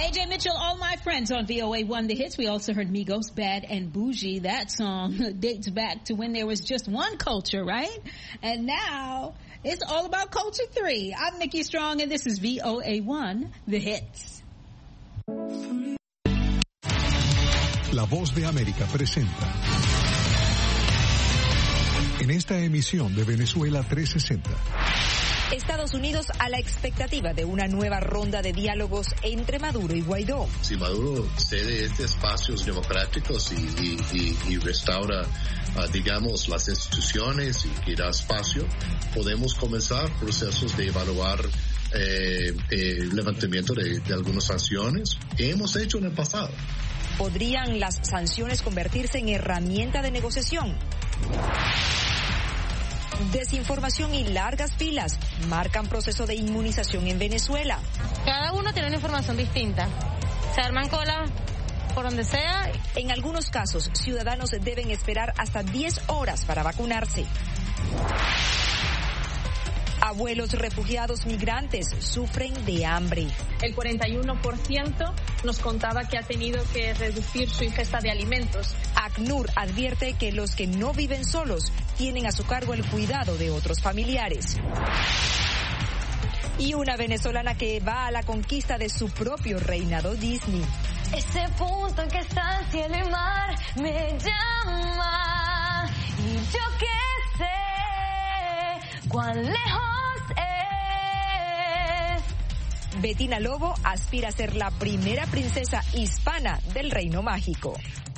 AJ Mitchell, All My Friends on VOA1 The Hits. We also heard Migos, Bad and Bougie. That song dates back to when there was just one culture, right? And now it's all about culture 3. I'm Nikki Strong and this is VOA1 The Hits. La Voz de América presenta en esta emisión de Venezuela 360. Estados Unidos a la expectativa de una nueva ronda de diálogos entre Maduro y Guaidó. Si Maduro cede estos espacios democráticos y restaura, digamos, las instituciones y que da espacio, podemos comenzar procesos de evaluar el levantamiento de algunas sanciones que hemos hecho en el pasado. ¿Podrían las sanciones convertirse en herramienta de negociación? Desinformación y largas filas marcan proceso de inmunización en Venezuela. Cada uno tiene una información distinta. Se arman colas por donde sea. En algunos casos, ciudadanos deben esperar hasta 10 horas para vacunarse. Abuelos refugiados migrantes sufren de hambre. El 41% nos contaba que ha tenido que reducir su ingesta de alimentos. ACNUR advierte que los que no viven solos tienen a su cargo el cuidado de otros familiares. Y una venezolana que va a la conquista de su propio reinado Disney. Ese punto en que está cielo y mar me llama y yo que sé cuán lejos es. Bettina Lobo aspira a ser la primera princesa hispana del Reino Mágico.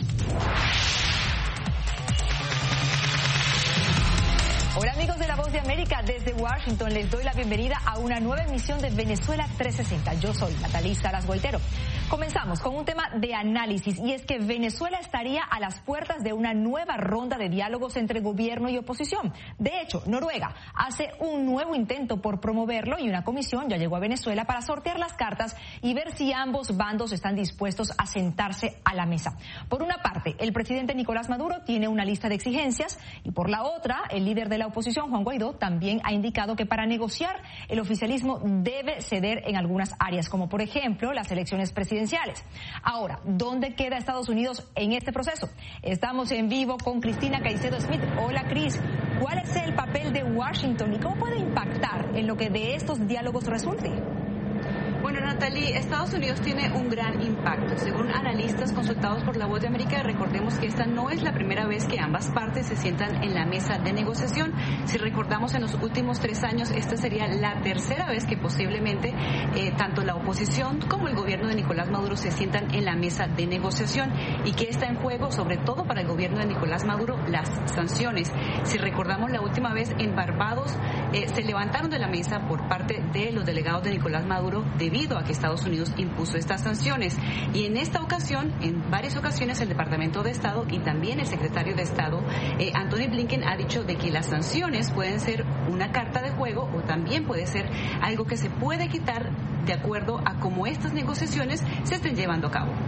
Hola amigos de La Voz de América, desde Washington les doy la bienvenida a una nueva emisión de Venezuela 360. Yo soy Natalie Salas Guaitero. Comenzamos con un tema de análisis y es que Venezuela estaría a las puertas de una nueva ronda de diálogos entre gobierno y oposición. De hecho, Noruega hace un nuevo intento por promoverlo y una comisión ya llegó a Venezuela para sortear las cartas y ver si ambos bandos están dispuestos a sentarse a la mesa. Por una parte, el presidente Nicolás Maduro tiene una lista de exigencias y por la otra, el líder de la oposición, Juan Guaidó, también ha indicado que para negociar el oficialismo debe ceder en algunas áreas, como por ejemplo las elecciones presidenciales. Ahora, ¿dónde queda Estados Unidos en este proceso? Estamos en vivo con Cristina Caicedo Smith. Hola, Cris. ¿Cuál es el papel de Washington y cómo puede impactar en lo que de estos diálogos resulte? Bueno, Natalie, Estados Unidos tiene un gran impacto. Según analistas consultados por La Voz de América, recordemos que esta no es la primera vez que ambas partes se sientan en la mesa de negociación. Si recordamos, en los últimos 3 años, esta sería la tercera vez que posiblemente tanto la oposición como el gobierno de Nicolás Maduro se sientan en la mesa de negociación. ¿Y qué está en juego? Sobre todo para el gobierno de Nicolás Maduro, las sanciones. Si recordamos, la última vez en Barbados se levantaron de la mesa por parte de los delegados de Nicolás Maduro debido a que Estados Unidos impuso estas sanciones. Y en esta ocasión, en varias ocasiones, el Departamento de Estado y también el secretario de Estado, Antony Blinken, ha dicho de que las sanciones pueden ser una carta de juego o también puede ser algo que se puede quitar de acuerdo a cómo estas negociaciones se estén llevando a cabo.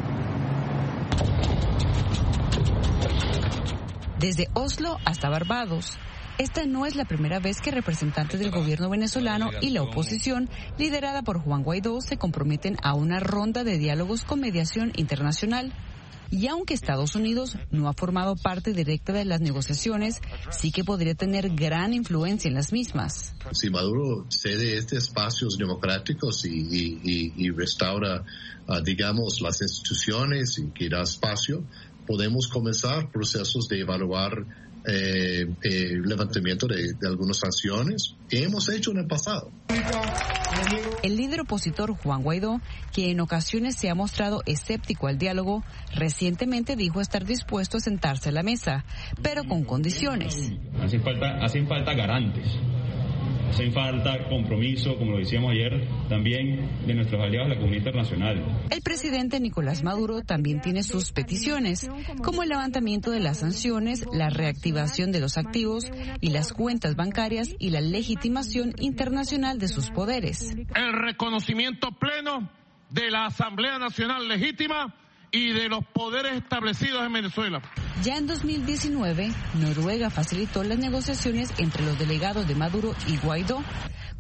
Desde Oslo hasta Barbados. Esta no es la primera vez que representantes del gobierno venezolano y la oposición, liderada por Juan Guaidó, se comprometen a una ronda de diálogos con mediación internacional. Y aunque Estados Unidos no ha formado parte directa de las negociaciones, sí que podría tener gran influencia en las mismas. Si Maduro cede estos espacios democráticos y restaura, digamos, las instituciones y que da espacio, podemos comenzar procesos de evaluar el levantamiento de algunas sanciones que hemos hecho en el pasado. El líder opositor Juan Guaidó, que en ocasiones se ha mostrado escéptico al diálogo, recientemente dijo estar dispuesto a sentarse a la mesa, pero con condiciones. Hacen falta garantes. Hacen falta compromiso, como lo decíamos ayer, también de nuestros aliados de la comunidad internacional. El presidente Nicolás Maduro también tiene sus peticiones, como el levantamiento de las sanciones, la reactivación de los activos y las cuentas bancarias y la legitimación internacional de sus poderes. El reconocimiento pleno de la Asamblea Nacional Legítima y de los poderes establecidos en Venezuela. Ya en 2019, Noruega facilitó las negociaciones entre los delegados de Maduro y Guaidó,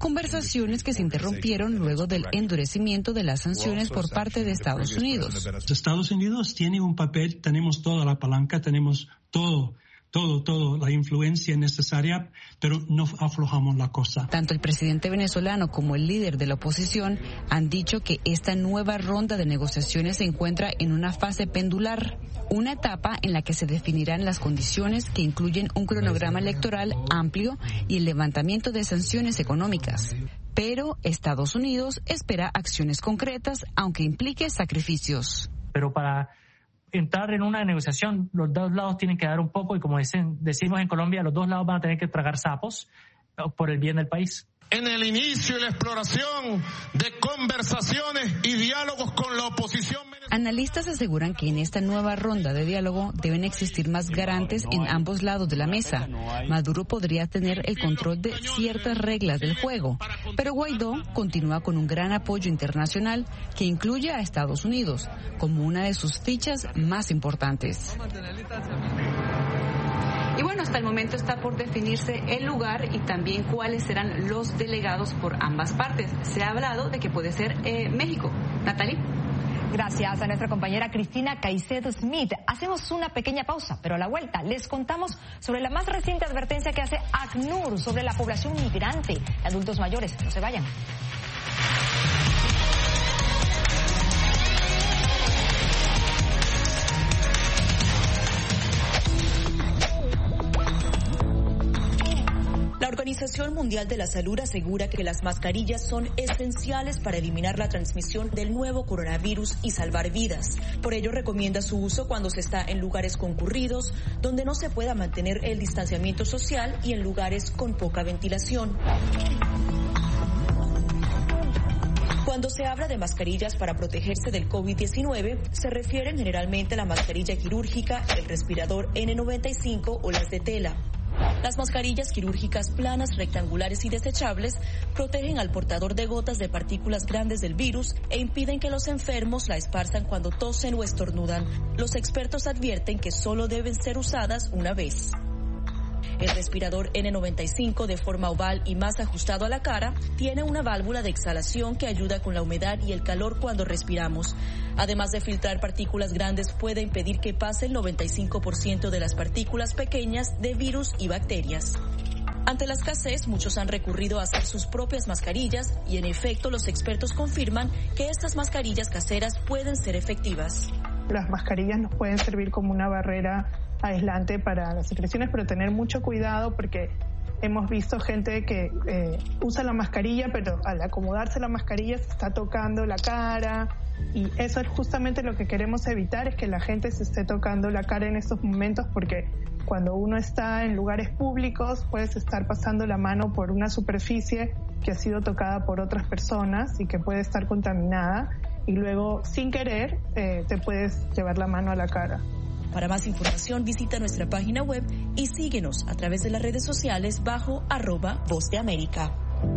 conversaciones que se interrumpieron luego del endurecimiento de las sanciones por parte de Estados Unidos. Estados Unidos tiene un papel, tenemos toda la palanca, tenemos todo, la influencia necesaria, pero no aflojamos la cosa. Tanto el presidente venezolano como el líder de la oposición han dicho que esta nueva ronda de negociaciones se encuentra en una fase pendular, una etapa en la que se definirán las condiciones que incluyen un cronograma electoral amplio y el levantamiento de sanciones económicas. Pero Estados Unidos espera acciones concretas, aunque implique sacrificios. Pero para entrar en una negociación, los dos lados tienen que dar un poco, y como decimos en Colombia, los dos lados van a tener que tragar sapos por el bien del país. En el inicio y la exploración de conversaciones y diálogos con la oposición. Analistas aseguran que en esta nueva ronda de diálogo deben existir más garantes en ambos lados de la mesa. Maduro podría tener el control de ciertas reglas del juego, pero Guaidó continúa con un gran apoyo internacional que incluye a Estados Unidos como una de sus fichas más importantes. Y bueno, hasta el momento está por definirse el lugar y también cuáles serán los delegados por ambas partes. Se ha hablado de que puede ser México. Natalie. Gracias a nuestra compañera Cristina Caicedo Smith. Hacemos una pequeña pausa, pero a la vuelta les contamos sobre la más reciente advertencia que hace ACNUR sobre la población migrante, adultos mayores. No se vayan. La Organización Mundial de la Salud asegura que las mascarillas son esenciales para eliminar la transmisión del nuevo coronavirus y salvar vidas. Por ello recomienda su uso cuando se está en lugares concurridos, donde no se pueda mantener el distanciamiento social y en lugares con poca ventilación. Cuando se habla de mascarillas para protegerse del COVID-19, se refieren generalmente a la mascarilla quirúrgica, el respirador N95 o las de tela. Las mascarillas quirúrgicas planas, rectangulares y desechables protegen al portador de gotas de partículas grandes del virus e impiden que los enfermos la esparzan cuando tosen o estornudan. Los expertos advierten que solo deben ser usadas una vez. El respirador N95, de forma oval y más ajustado a la cara, tiene una válvula de exhalación que ayuda con la humedad y el calor cuando respiramos. Además de filtrar partículas grandes, puede impedir que pase el 95% de las partículas pequeñas de virus y bacterias. Ante la escasez, muchos han recurrido a hacer sus propias mascarillas y, en efecto, los expertos confirman que estas mascarillas caseras pueden ser efectivas. Las mascarillas nos pueden servir como una barrera aislante para las secreciones, pero tener mucho cuidado porque hemos visto gente que usa la mascarilla, pero al acomodarse la mascarilla se está tocando la cara, y eso es justamente lo que queremos evitar, es que la gente se esté tocando la cara en estos momentos, porque cuando uno está en lugares públicos puedes estar pasando la mano por una superficie que ha sido tocada por otras personas y que puede estar contaminada, y luego sin querer te puedes llevar la mano a la cara. Para más información visita nuestra página web y síguenos a través de las redes sociales bajo @Voz de América.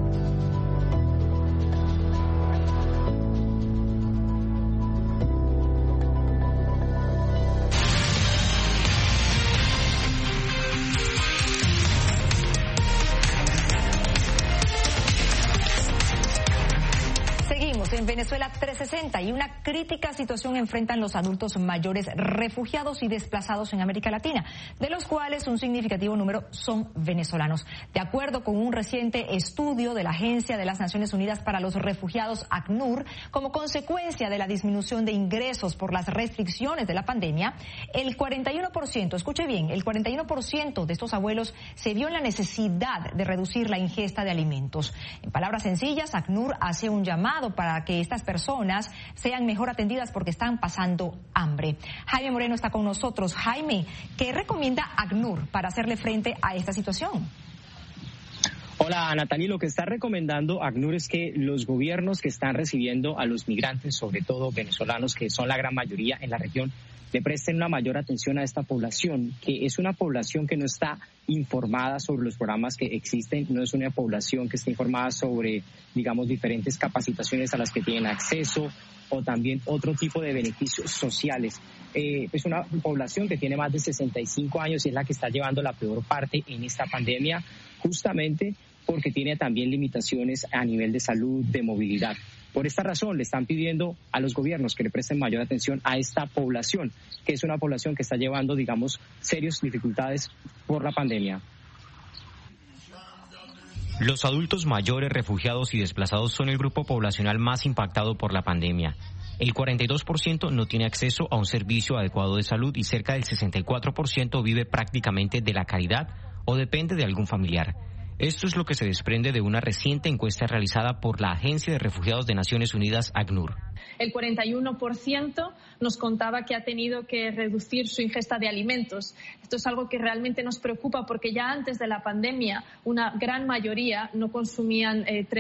En Venezuela 360 y una crítica situación enfrentan los adultos mayores refugiados y desplazados en América Latina, de los cuales un significativo número son venezolanos. De acuerdo con un reciente estudio de la Agencia de las Naciones Unidas para los Refugiados, ACNUR, como consecuencia de la disminución de ingresos por las restricciones de la pandemia, el 41%, escuche bien, el 41% de estos abuelos se vio en la necesidad de reducir la ingesta de alimentos. En palabras sencillas, ACNUR hace un llamado para que estas personas sean mejor atendidas porque están pasando hambre. Jaime Moreno está con nosotros. Jaime, ¿qué recomienda ACNUR para hacerle frente a esta situación? Hola, Natalie. Lo que está recomendando ACNUR es que los gobiernos que están recibiendo a los migrantes, sobre todo venezolanos, que son la gran mayoría en la región, le presten una mayor atención a esta población, que es una población que no está informada sobre los programas que existen, no es una población que esté informada sobre, digamos, diferentes capacitaciones a las que tienen acceso o también otro tipo de beneficios sociales. Es una población que tiene más de 65 años y es la que está llevando la peor parte en esta pandemia, justamente porque tiene también limitaciones a nivel de salud, de movilidad. Por esta razón le están pidiendo a los gobiernos que le presten mayor atención a esta población, que es una población que está llevando, digamos, serias dificultades por la pandemia. Los adultos mayores, refugiados y desplazados son el grupo poblacional más impactado por la pandemia. El 42% no tiene acceso a un servicio adecuado de salud y cerca del 64% vive prácticamente de la caridad o depende de algún familiar. Esto es lo que se desprende de una reciente encuesta realizada por la Agencia de Refugiados de Naciones Unidas, ACNUR. El 41% nos contaba que ha tenido que reducir su ingesta de alimentos. Esto es algo que realmente nos preocupa porque ya antes de la pandemia una gran mayoría no consumían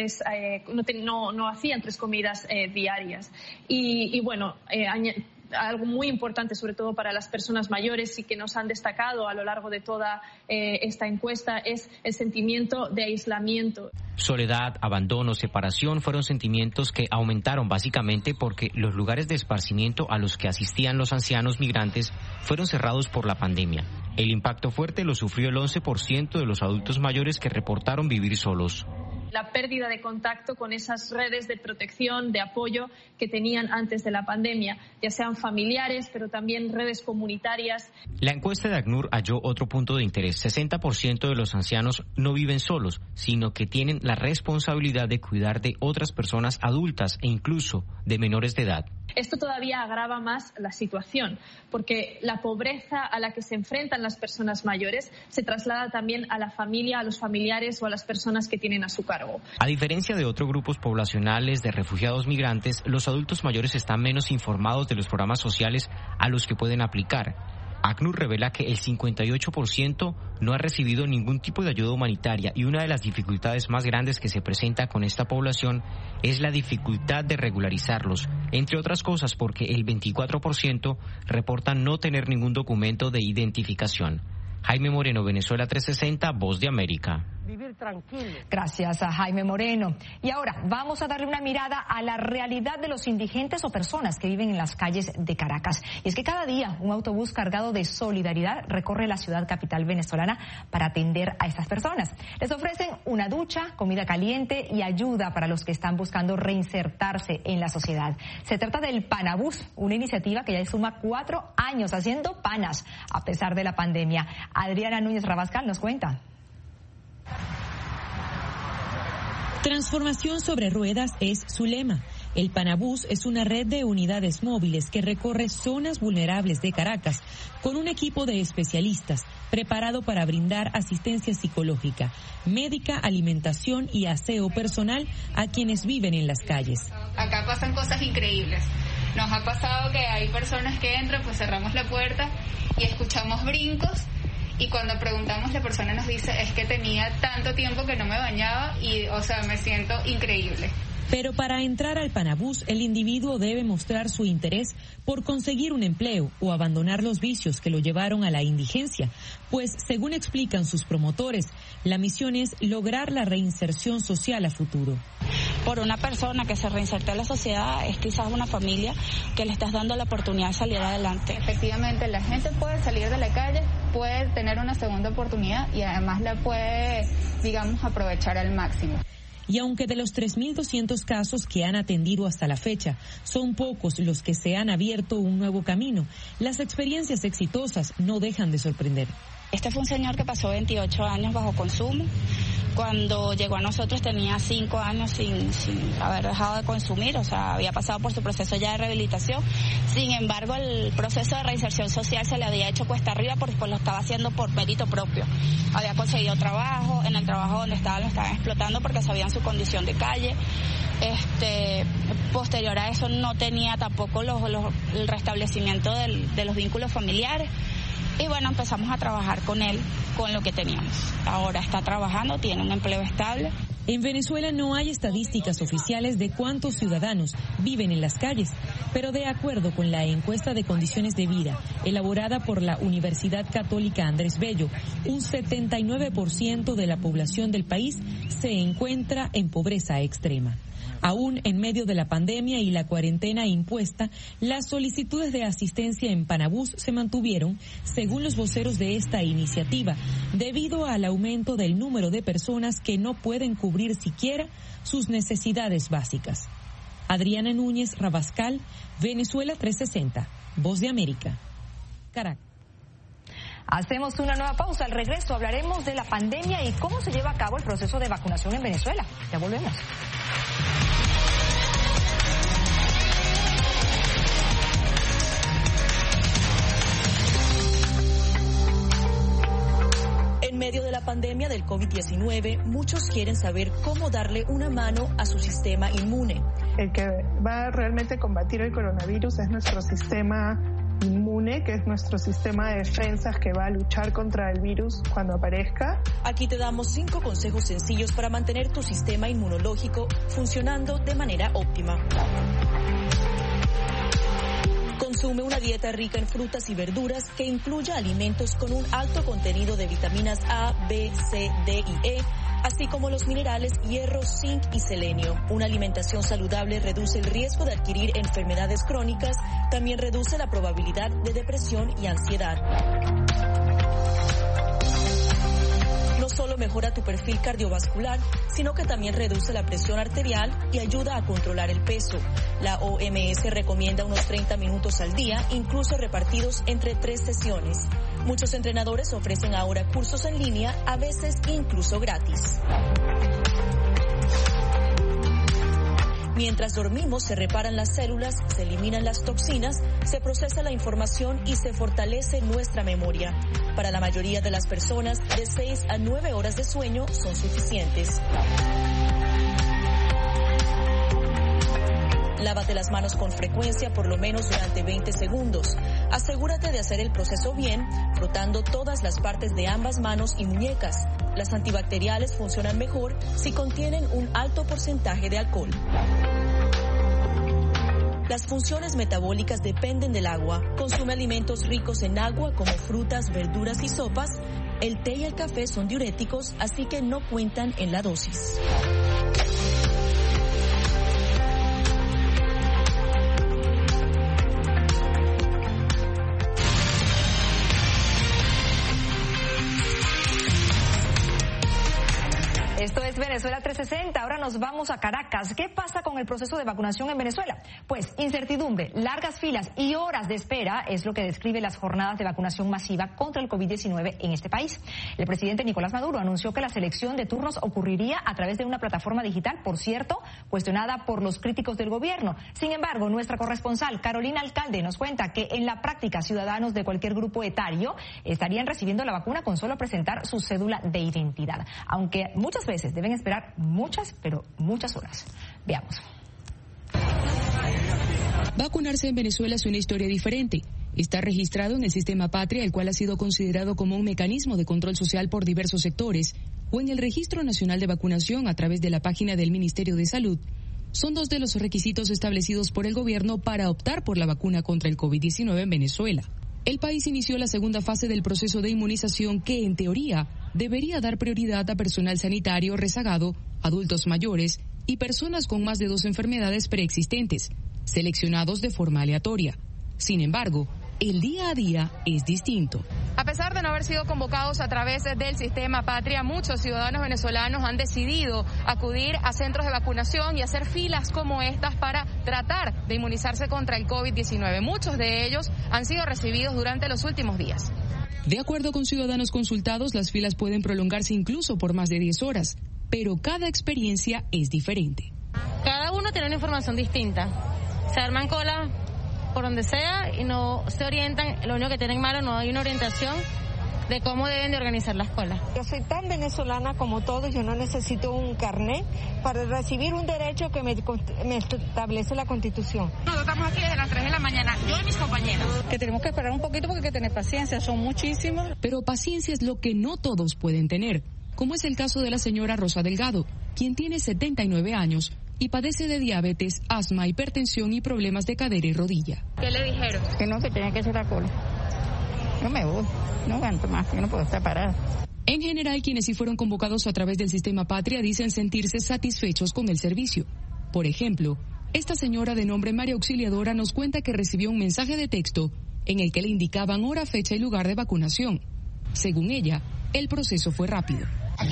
no hacían 3 comidas diarias. Y bueno, algo muy importante, sobre todo para las personas mayores y que nos han destacado a lo largo de toda esta encuesta, es el sentimiento de aislamiento. Soledad, abandono, separación fueron sentimientos que aumentaron básicamente porque los lugares de esparcimiento a los que asistían los ancianos migrantes fueron cerrados por la pandemia. El impacto fuerte lo sufrió el 11% de los adultos mayores que reportaron vivir solos. La pérdida de contacto con esas redes de protección, de apoyo que tenían antes de la pandemia, ya sean familiares, pero también redes comunitarias. La encuesta de ACNUR halló otro punto de interés. 60% de los ancianos no viven solos, sino que tienen la responsabilidad de cuidar de otras personas adultas e incluso de menores de edad. Esto todavía agrava más la situación, porque la pobreza a la que se enfrentan las personas mayores se traslada también a la familia, a los familiares o a las personas que tienen a su cargo. A diferencia de otros grupos poblacionales de refugiados migrantes, los adultos mayores están menos informados de los programas sociales a los que pueden aplicar. ACNUR revela que el 58% no ha recibido ningún tipo de ayuda humanitaria y una de las dificultades más grandes que se presenta con esta población es la dificultad de regularizarlos, entre otras cosas porque el 24% reporta no tener ningún documento de identificación. Jaime Moreno, Venezuela 360, Voz de América. Vivir tranquilo. Gracias a Jaime Moreno. Y ahora vamos a darle una mirada a la realidad de los indigentes o personas que viven en las calles de Caracas. Y es que cada día un autobús cargado de solidaridad recorre la ciudad capital venezolana para atender a estas personas. Les ofrecen una ducha, comida caliente y ayuda para los que están buscando reinsertarse en la sociedad. Se trata del Panabús, una iniciativa que ya suma 4 años haciendo panas a pesar de la pandemia. Adriana Núñez Rabascal nos cuenta. Transformación sobre ruedas es su lema. El Panabús es una red de unidades móviles que recorre zonas vulnerables de Caracas con un equipo de especialistas preparado para brindar asistencia psicológica, médica, alimentación y aseo personal a quienes viven en las calles. Acá pasan cosas increíbles. Nos ha pasado que hay personas que entran, pues cerramos la puerta y escuchamos brincos. Y cuando preguntamos, la persona nos dice, es que tenía tanto tiempo que no me bañaba y, o sea, me siento increíble. Pero para entrar al Panabús, el individuo debe mostrar su interés por conseguir un empleo o abandonar los vicios que lo llevaron a la indigencia, pues, según explican sus promotores, la misión es lograr la reinserción social a futuro. Por una persona que se reinserta en la sociedad es quizás una familia que le estás dando la oportunidad de salir adelante. Efectivamente, la gente puede salir de la calle, puede tener una segunda oportunidad y además la puede, digamos, aprovechar al máximo. Y aunque de los 3.200 casos que han atendido hasta la fecha, son pocos los que se han abierto un nuevo camino, las experiencias exitosas no dejan de sorprender. Este fue un señor que pasó 28 años bajo consumo. Cuando llegó a nosotros tenía 5 años sin haber dejado de consumir, o sea, había pasado por su proceso ya de rehabilitación. Sin embargo, el proceso de reinserción social se le había hecho cuesta arriba porque pues lo estaba haciendo por mérito propio. Había conseguido trabajo, en el trabajo donde estaba lo estaban explotando porque sabían su condición de calle. Posterior a eso no tenía tampoco el restablecimiento de los vínculos familiares. Y bueno, empezamos a trabajar con él, con lo que teníamos. Ahora está trabajando, tiene un empleo estable. En Venezuela no hay estadísticas oficiales de cuántos ciudadanos viven en las calles, pero de acuerdo con la encuesta de condiciones de vida elaborada por la Universidad Católica Andrés Bello, un 79% de la población del país se encuentra en pobreza extrema. Aún en medio de la pandemia y la cuarentena impuesta, las solicitudes de asistencia en Panabús se mantuvieron, según según los voceros de esta iniciativa, debido al aumento del número de personas que no pueden cubrir siquiera sus necesidades básicas. Adriana Núñez Rabascal, Venezuela 360, Voz de América, Caracas. Hacemos una nueva pausa. Al regreso hablaremos de la pandemia y cómo se lleva a cabo el proceso de vacunación en Venezuela. Ya volvemos. En medio de la pandemia del COVID-19, muchos quieren saber cómo darle una mano a su sistema inmune. El que va a realmente combatir el coronavirus es nuestro sistema inmune, que es nuestro sistema de defensas que va a luchar contra el virus cuando aparezca. Aquí te damos 5 consejos sencillos para mantener tu sistema inmunológico funcionando de manera óptima. Consume una dieta rica en frutas y verduras que incluya alimentos con un alto contenido de vitaminas A, B, C, D y E, así como los minerales hierro, zinc y selenio. Una alimentación saludable reduce el riesgo de adquirir enfermedades crónicas, también reduce la probabilidad de depresión y ansiedad. No solo mejora tu perfil cardiovascular, sino que también reduce la presión arterial y ayuda a controlar el peso. La OMS recomienda unos 30 minutos al día, incluso repartidos entre 3 sesiones. Muchos entrenadores ofrecen ahora cursos en línea, a veces incluso gratis. Mientras dormimos, se reparan las células, se eliminan las toxinas, se procesa la información y se fortalece nuestra memoria. Para la mayoría de las personas, de 6 a 9 horas de sueño son suficientes. Lávate las manos con frecuencia, por lo menos durante 20 segundos. Asegúrate de hacer el proceso bien, frotando todas las partes de ambas manos y muñecas. Las antibacteriales funcionan mejor si contienen un alto porcentaje de alcohol. Las funciones metabólicas dependen del agua. Consume alimentos ricos en agua como frutas, verduras y sopas. El té y el café son diuréticos, así que no cuentan en la dosis. Esto es Venezuela 360. Ahora nos vamos a Caracas. ¿Qué pasa con el proceso de vacunación en Venezuela? Pues incertidumbre, largas filas y horas de espera es lo que describe las jornadas de vacunación masiva contra el COVID-19 en este país. El presidente Nicolás Maduro anunció que la selección de turnos ocurriría a través de una plataforma digital, por cierto, cuestionada por los críticos del gobierno. Sin embargo, nuestra corresponsal Carolina Alcalde nos cuenta que en la práctica ciudadanos de cualquier grupo etario estarían recibiendo la vacuna con solo presentar su cédula de identidad, aunque muchas veces deben esperar muchas, pero muchas horas. Veamos. Vacunarse en Venezuela es una historia diferente. Está registrado en el sistema Patria, el cual ha sido considerado como un mecanismo de control social por diversos sectores, o en el Registro Nacional de Vacunación a través de la página del Ministerio de Salud. Son 2 de los requisitos establecidos por el gobierno para optar por la vacuna contra el COVID-19 en Venezuela. El país inició la segunda fase del proceso de inmunización que, en teoría, debería dar prioridad a personal sanitario rezagado, adultos mayores y personas con más de 2 enfermedades preexistentes, seleccionados de forma aleatoria. Sin embargo, el día a día es distinto. A pesar de no haber sido convocados a través del sistema Patria, muchos ciudadanos venezolanos han decidido acudir a centros de vacunación y hacer filas como estas para tratar de inmunizarse contra el COVID-19. Muchos de ellos han sido recibidos durante los últimos días. De acuerdo con ciudadanos consultados, las filas pueden prolongarse incluso por más de 10 horas, pero cada experiencia es diferente. Cada uno tiene una información distinta. Se arman colas por donde sea y no se orientan. Lo único que tienen malo, no hay una orientación de cómo deben de organizar las colas. Yo soy tan venezolana como todos, yo no necesito un carnet para recibir un derecho que me establece la Constitución. Nosotros estamos aquí desde las 3 de la mañana, yo y mis compañeros. Que tenemos que esperar un poquito porque hay que tener paciencia, son muchísimos. Pero paciencia es lo que no todos pueden tener, como es el caso de la señora Rosa Delgado, quien tiene 79 años y padece de diabetes, asma, hipertensión y problemas de cadera y rodilla. ¿Qué le dijeron? Que no, que tenía que hacer la cola. Yo me voy, no aguanto más, yo no puedo estar parada. En general, quienes sí fueron convocados a través del sistema Patria dicen sentirse satisfechos con el servicio. Por ejemplo, esta señora de nombre María Auxiliadora nos cuenta que recibió un mensaje de texto en el que le indicaban hora, fecha y lugar de vacunación. Según ella, el proceso fue rápido.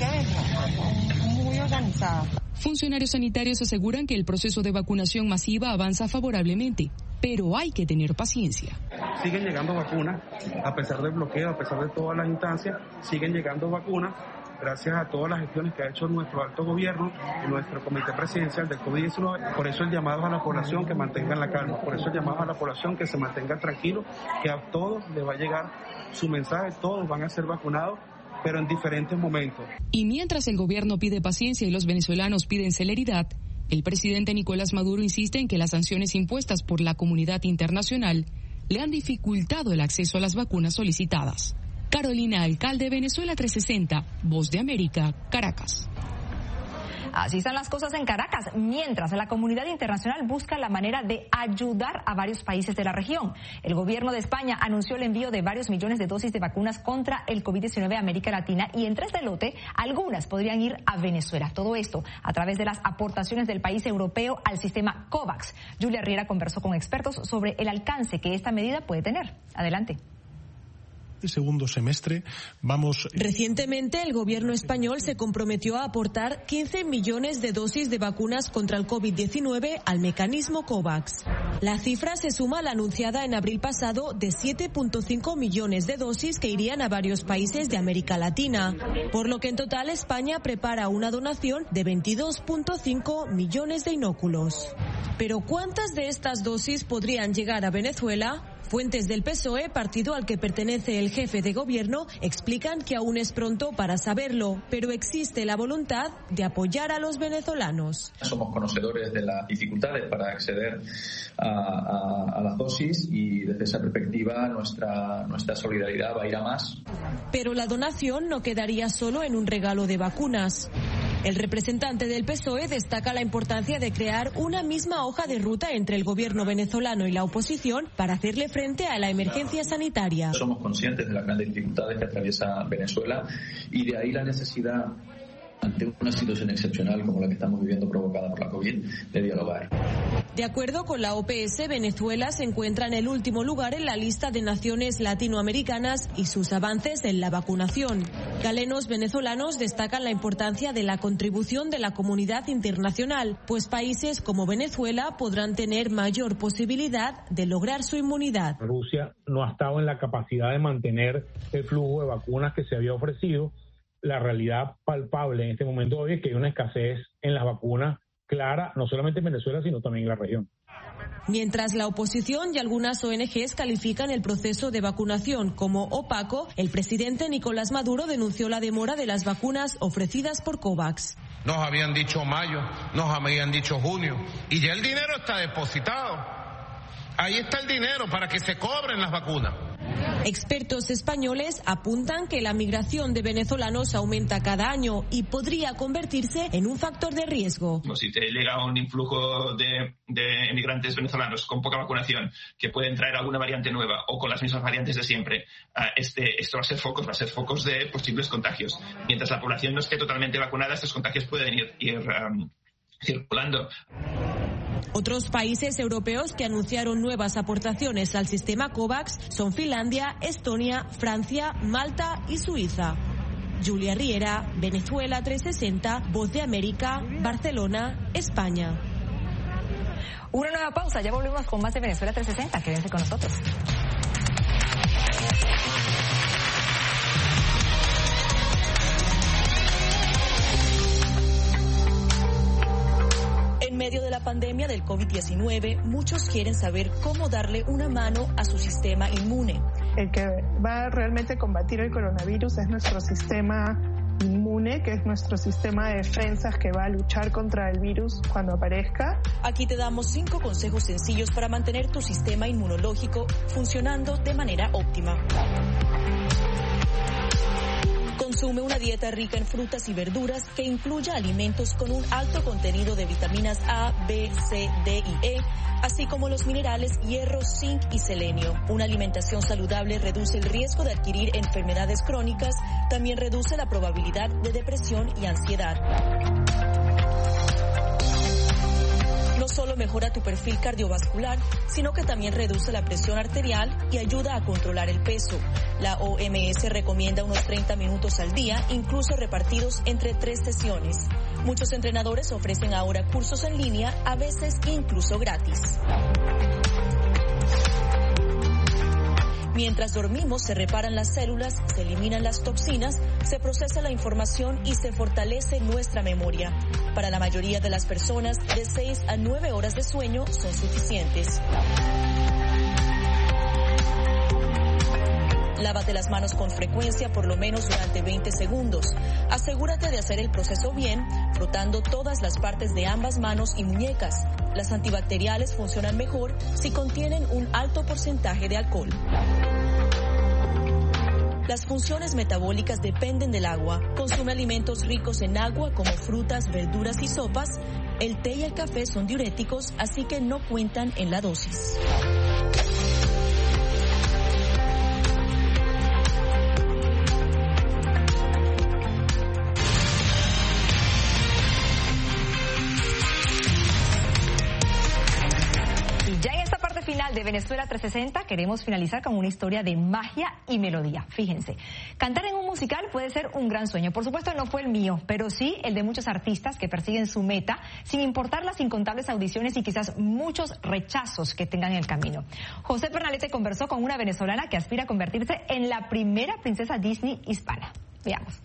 Muy organizado. Funcionarios sanitarios aseguran que el proceso de vacunación masiva avanza favorablemente, pero hay que tener paciencia. Siguen llegando vacunas, a pesar del bloqueo, a pesar de todas las instancias, siguen llegando vacunas, gracias a todas las gestiones que ha hecho nuestro alto gobierno y nuestro comité presidencial del COVID-19. Por eso el llamado a la población que mantengan la calma, por eso el llamado a la población que se mantenga tranquilo, que a todos les va a llegar su mensaje, todos van a ser vacunados, pero en diferentes momentos. Y mientras el gobierno pide paciencia y los venezolanos piden celeridad, el presidente Nicolás Maduro insiste en que las sanciones impuestas por la comunidad internacional le han dificultado el acceso a las vacunas solicitadas. Carolina Alcalde, Venezuela 360, Voz de América, Caracas. Así están las cosas en Caracas, mientras la comunidad internacional busca la manera de ayudar a varios países de la región. El gobierno de España anunció el envío de varios millones de dosis de vacunas contra el COVID-19 a América Latina y entre este lote, algunas podrían ir a Venezuela. Todo esto a través de las aportaciones del país europeo al sistema COVAX. Julia Riera conversó con expertos sobre el alcance que esta medida puede tener. Adelante. Segundo semestre vamos. Recientemente el gobierno español se comprometió a aportar 15 millones de dosis de vacunas contra el COVID-19 al mecanismo COVAX. La cifra se suma a la anunciada en abril pasado de 7.5 millones de dosis que irían a varios países de América Latina, por lo que en total España prepara una donación de 22.5 millones de inóculos. Pero ¿cuántas de estas dosis podrían llegar a Venezuela? Fuentes del PSOE, partido al que pertenece el jefe de gobierno, explican que aún es pronto para saberlo, pero existe la voluntad de apoyar a los venezolanos. Somos conocedores de las dificultades para acceder a las dosis y desde esa perspectiva nuestra solidaridad va a ir a más. Pero la donación no quedaría solo en un regalo de vacunas. El representante del PSOE destaca la importancia de crear una misma hoja de ruta entre el gobierno venezolano y la oposición para hacerle frente a la emergencia sanitaria. Somos conscientes de las grandes dificultades que atraviesa Venezuela y de ahí la necesidad, ante una situación excepcional como la que estamos viviendo provocada por la COVID, de dialogar. De acuerdo con la OPS, Venezuela se encuentra en el último lugar en la lista de naciones latinoamericanas y sus avances en la vacunación. Galenos venezolanos destacan la importancia de la contribución de la comunidad internacional, pues países como Venezuela podrán tener mayor posibilidad de lograr su inmunidad. Rusia no ha estado en la capacidad de mantener el flujo de vacunas que se había ofrecido. La realidad palpable en este momento hoy es que hay una escasez en las vacunas clara, no solamente en Venezuela, sino también en la región. Mientras la oposición y algunas ONGs califican el proceso de vacunación como opaco, el presidente Nicolás Maduro denunció la demora de las vacunas ofrecidas por COVAX. Nos habían dicho mayo, nos habían dicho junio, y ya el dinero está depositado. Ahí está el dinero para que se cobren las vacunas. Expertos españoles apuntan que la migración de venezolanos aumenta cada año y podría convertirse en un factor de riesgo. Si te llega un influjo de emigrantes venezolanos con poca vacunación que pueden traer alguna variante nueva o con las mismas variantes de siempre, esto va a ser focos de posibles contagios. Mientras la población no esté totalmente vacunada, estos contagios pueden ir circulando. Otros países europeos que anunciaron nuevas aportaciones al sistema COVAX son Finlandia, Estonia, Francia, Malta y Suiza. Julia Riera, Venezuela 360, Voz de América, Barcelona, España. Una nueva pausa, ya volvemos con más de Venezuela 360. Quédense con nosotros. En medio de la pandemia del COVID-19, muchos quieren saber cómo darle una mano a su sistema inmune. El que va a realmente combatir el coronavirus es nuestro sistema inmune, que es nuestro sistema de defensas que va a luchar contra el virus cuando aparezca. Aquí te damos 5 consejos sencillos para mantener tu sistema inmunológico funcionando de manera óptima. Consume una dieta rica en frutas y verduras que incluya alimentos con un alto contenido de vitaminas A, B, C, D y E, así como los minerales hierro, zinc y selenio. Una alimentación saludable reduce el riesgo de adquirir enfermedades crónicas, también reduce la probabilidad de depresión y ansiedad. No solo solo mejora tu perfil cardiovascular, sino que también reduce la presión arterial y ayuda a controlar el peso. La OMS recomienda unos 30 minutos al día, incluso repartidos entre 3 sesiones. Muchos entrenadores ofrecen ahora cursos en línea, a veces incluso gratis. Mientras dormimos, se reparan las células, se eliminan las toxinas, se procesa la información y se fortalece nuestra memoria. Para la mayoría de las personas, de 6 a 9 horas de sueño son suficientes. Lávate las manos con frecuencia, por lo menos durante 20 segundos. Asegúrate de hacer el proceso bien, frotando todas las partes de ambas manos y muñecas. Las antibacteriales funcionan mejor si contienen un alto porcentaje de alcohol. Las funciones metabólicas dependen del agua. Consume alimentos ricos en agua como frutas, verduras y sopas. El té y el café son diuréticos, así que no cuentan en la dosis. De Venezuela 360 queremos finalizar con una historia de magia y melodía. Fíjense, cantar en un musical puede ser un gran sueño. Por supuesto no fue el mío, pero sí el de muchos artistas que persiguen su meta sin importar las incontables audiciones y quizás muchos rechazos que tengan en el camino. José Pernalete conversó con una venezolana que aspira a convertirse en la primera princesa Disney hispana. Veamos.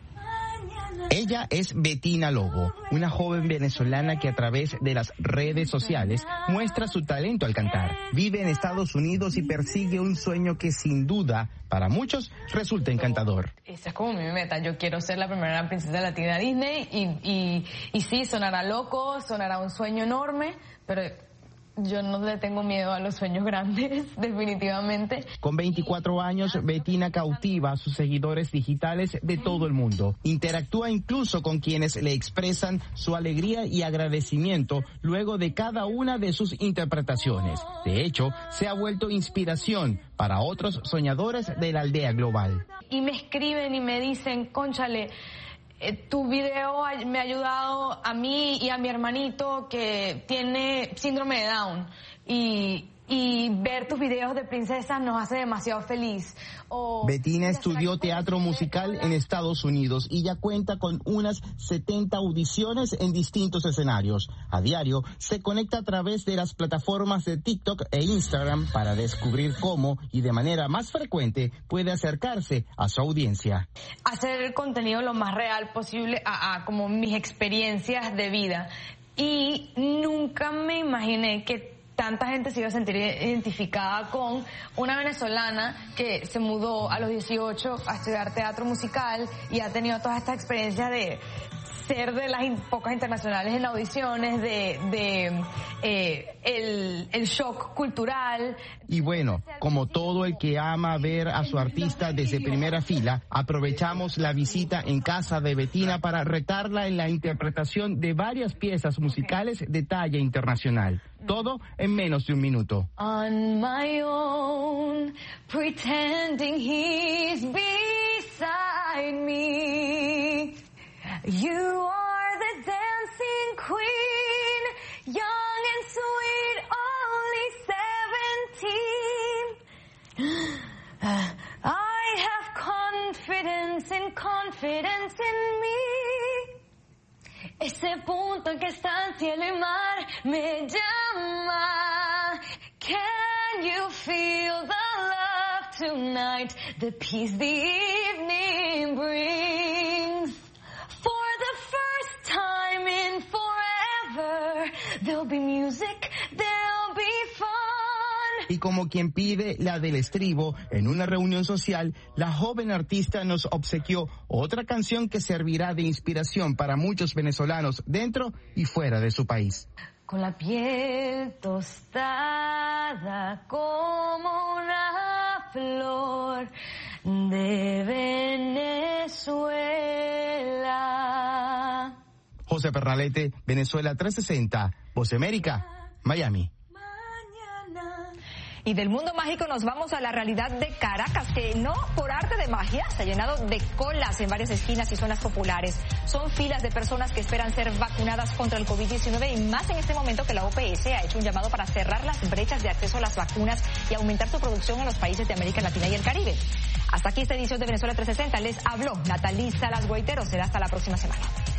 Ella es Bettina Lobo, una joven venezolana que a través de las redes sociales muestra su talento al cantar. Vive en Estados Unidos y persigue un sueño que sin duda para muchos resulta encantador. Esa es como mi meta. Yo quiero ser la primera princesa latina Disney y sí, sonará loco, sonará un sueño enorme, pero yo no le tengo miedo a los sueños grandes, definitivamente. Con 24 años, Bettina cautiva a sus seguidores digitales de todo el mundo. Interactúa incluso con quienes le expresan su alegría y agradecimiento luego de cada una de sus interpretaciones. De hecho, se ha vuelto inspiración para otros soñadores de la aldea global. Y me escriben y me dicen, cónchale, tu video me ha ayudado a mí y a mi hermanito que tiene síndrome de Down y ver tus videos de princesas nos hace demasiado feliz. Bettina estudió teatro musical en Estados Unidos y ya cuenta con unas 70 audiciones en distintos escenarios. A diario se conecta a través de las plataformas de TikTok e Instagram para descubrir cómo y de manera más frecuente puede acercarse a su audiencia. Hacer el contenido lo más real posible a como mis experiencias de vida. Y nunca me imaginé que tanta gente se iba a sentir identificada con una venezolana que se mudó a los 18 a estudiar teatro musical y ha tenido todas estas experiencias de ser de las pocas internacionales en audiciones, el shock cultural. Y bueno, como todo el que ama ver a su artista desde primera fila, aprovechamos la visita en casa de Bettina para retarla en la interpretación de varias piezas musicales de talla internacional. Todo en menos de un minuto. On my own, pretending he's beside me. You are the dancing queen, young and sweet, only 17. I have confidence in me. Ese punto en que están cielo y mar me llama. Can you feel the love tonight, the peace the evening brings? For the first time in forever, there'll be music, there'll be fun. Y como quien pide la del estribo en una reunión social, la joven artista nos obsequió otra canción que servirá de inspiración para muchos venezolanos dentro y fuera de su país. Con la piel tostada como una flor de Venezuela. José Pernalete, Venezuela 360, Voz de América, Miami. Y del mundo mágico nos vamos a la realidad de Caracas, que no por arte de magia se ha llenado de colas en varias esquinas y zonas populares. Son filas de personas que esperan ser vacunadas contra el COVID-19 y más en este momento que la OPS ha hecho un llamado para cerrar las brechas de acceso a las vacunas y aumentar su producción en los países de América Latina y el Caribe. Hasta aquí esta edición de Venezuela 360. Les habló Natalí Salas Guaitero. Será hasta la próxima semana.